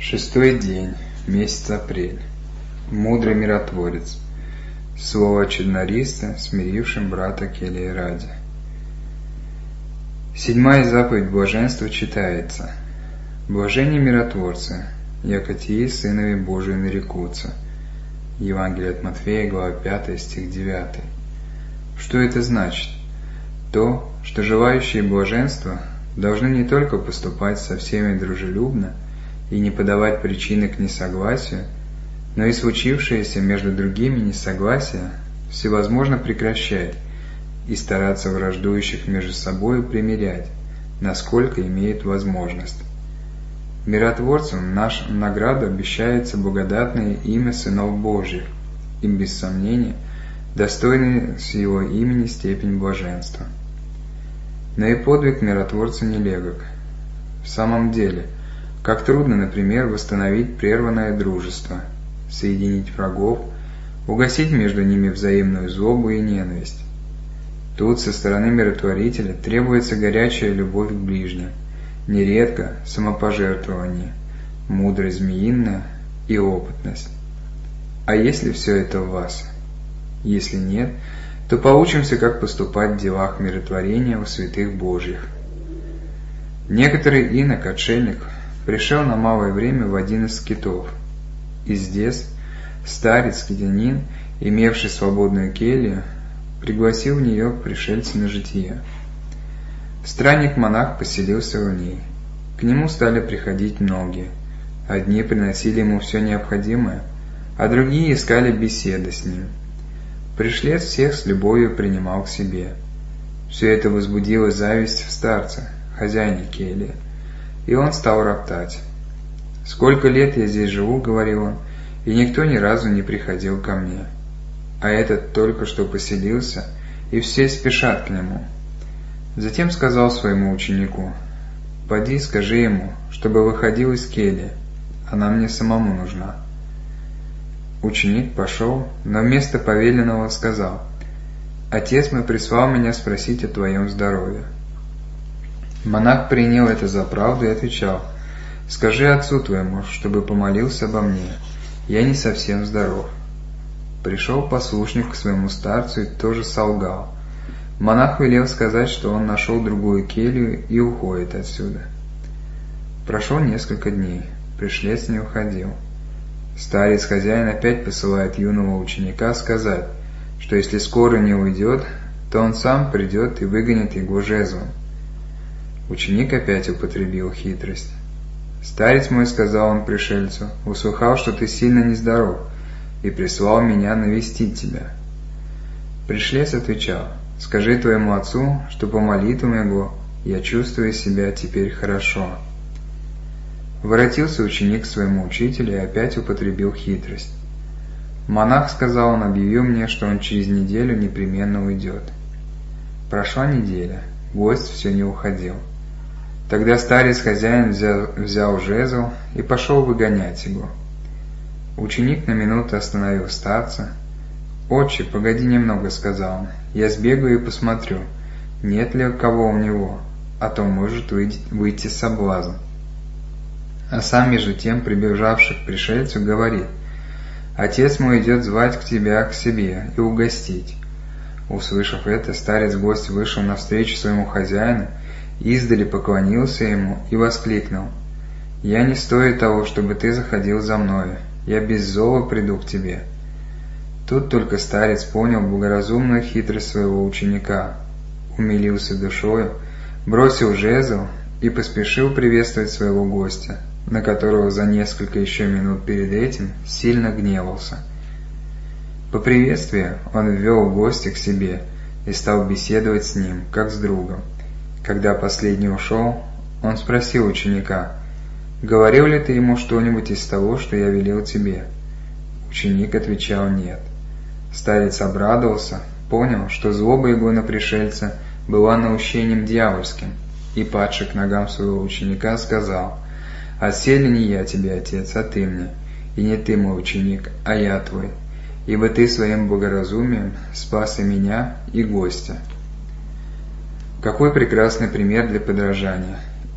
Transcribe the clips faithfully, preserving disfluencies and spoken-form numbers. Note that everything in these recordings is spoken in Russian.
Шестой день, месяц апрель. Мудрый миротворец. Слово чуднариста, смирившим брата Келия ради. Седьмая заповедь блаженства читается: «Блаженни миротворцы, яко тии сынови Божии нарекутся». Евангелие от Матфея, глава пятая, стих девятый. Что это значит? То, что желающие блаженства должны не только поступать со всеми дружелюбно и не подавать причины к несогласию, но и случившееся между другими несогласие всевозможно прекращать и стараться враждующих между собой примирять, насколько имеет возможность. Миротворцам наша награда обещается благодатное имя сынов Божьих, и без сомнения достойный с его имени степень блаженства. Но и подвиг миротворца нелегок. В самом деле, как трудно, например, восстановить прерванное дружество, соединить врагов, угасить между ними взаимную злобу и ненависть. Тут со стороны миротворителя требуется горячая любовь к ближним, нередко самопожертвование, мудрость змеиная и опытность. А если все это в вас? Если нет, то поучимся, как поступать в делах миротворения у святых Божьих. Некоторый инок-отшельник пришел на малое время в один из скитов, и здесь старец-скитянин, имевший свободную келью, пригласил в нее пришельца на житие. Странник-монах поселился в ней. К нему стали приходить многие. Одни приносили ему все необходимое, а другие искали беседы с ним. Пришлец всех с любовью принимал к себе. Все это возбудило зависть в старце, хозяине кельи, и он стал роптать. «Сколько лет я здесь живу, — говорил он, — и никто ни разу не приходил ко мне. А этот только что поселился, и все спешат к нему». Затем сказал своему ученику: «Поди, скажи ему, чтобы выходил из кельи, она мне самому нужна». Ученик пошел, но вместо повеленного сказал: «Отец мой прислал меня спросить о твоем здоровье». Монах принял это за правду и отвечал: «Скажи отцу твоему, чтобы помолился обо мне, я не совсем здоров». Пришел послушник к своему старцу и тоже солгал. Монах велел сказать, что он нашел другую келью и уходит отсюда. Прошло несколько дней, пришлец не уходил. Старец-хозяин опять посылает юного ученика сказать, что если скоро не уйдет, то он сам придет и выгонит его жезлом. Ученик опять употребил хитрость. «Старец мой, — сказал он пришельцу, — услыхал, что ты сильно нездоров, и прислал меня навестить тебя». Пришлец отвечал: «Скажи твоему отцу, что по молитвам его я чувствую себя теперь хорошо». Воротился ученик к своему учителю и опять употребил хитрость. «Монах, — сказал он, — объявил мне, что он через неделю непременно уйдет». Прошла неделя, гость все не уходил. Тогда старец-хозяин взял, взял жезл и пошел выгонять его. Ученик на минуту остановил старца. «Отче, погоди немного, — сказал он, — я сбегаю и посмотрю, нет ли кого у него, а то может выйти, выйти соблазн». А сам между тем, прибежавший к пришельцу, говорит: «Отец мой идет звать к тебя к себе и угостить». Услышав это, старец-гость вышел навстречу своему хозяину, издали поклонился ему и воскликнул: «Я не стою того, чтобы ты заходил за мною, я без зова приду к тебе». Тут только старец понял благоразумную хитрость своего ученика, умилился душою, бросил жезл и поспешил приветствовать своего гостя, на которого за несколько еще минут перед этим сильно гневался. По приветствии он ввел гостя к себе и стал беседовать с ним, как с другом. Когда последний ушел, он спросил ученика: «Говорил ли ты ему что-нибудь из того, что я велел тебе?» Ученик отвечал: «Нет». Старец обрадовался, понял, что злоба его на пришельца была наущением дьявольским, и, падший к ногам своего ученика, сказал: «Отселе не я тебе, отец, а ты мне, и не ты мой ученик, а я твой, ибо ты своим благоразумием спас и меня, и гостя». Какой прекрасный пример для подражания!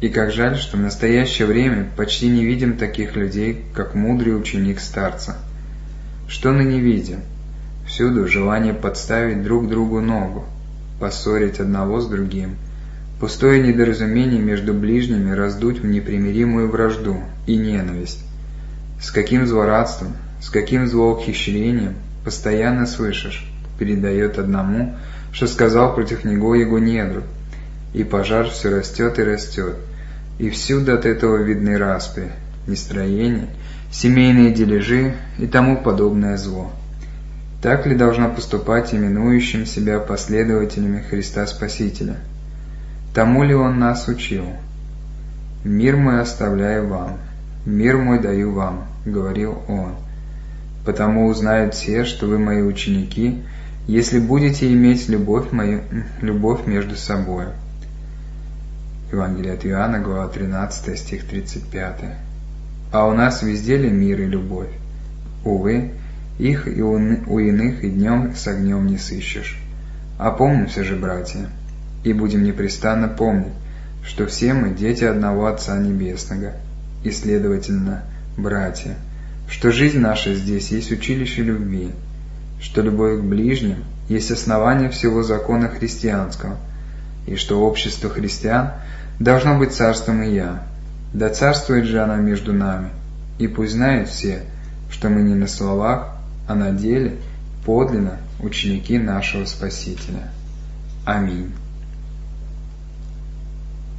И как жаль, что в настоящее время почти не видим таких людей, как мудрый ученик старца. Что ныне видим? Всюду желание подставить друг другу ногу, поссорить одного с другим, пустое недоразумение между ближними раздуть в непримиримую вражду и ненависть. С каким злорадством, с каким злоухищрением постоянно слышишь, передает одному, что сказал против него его недруг, и пожар все растет и растет, и всюду от этого видны распри, нестроения, семейные дележи и тому подобное зло. Так ли должно поступать именующим себя последователями Христа Спасителя? Тому ли Он нас учил? «Мир мой оставляю вам, мир мой даю вам», — говорил Он. «Потому узнают все, что вы мои ученики, если будете иметь любовь мою, любовь между собой». Евангелие от Иоанна, глава тринадцатая, стих тридцать пятый. А у нас везде ли мир и любовь? Увы, их и у иных и днем с огнем не сыщешь. Опомнимся же, братья, и будем непрестанно помнить, что все мы дети одного Отца Небесного, и, следовательно, братья, что жизнь наша здесь есть училище любви, что любовь к ближним есть основание всего закона христианского, и что общество христиан должно быть царством и я, да царствует же оно между нами, и пусть знают все, что мы не на словах, а на деле подлинно ученики нашего Спасителя. Аминь.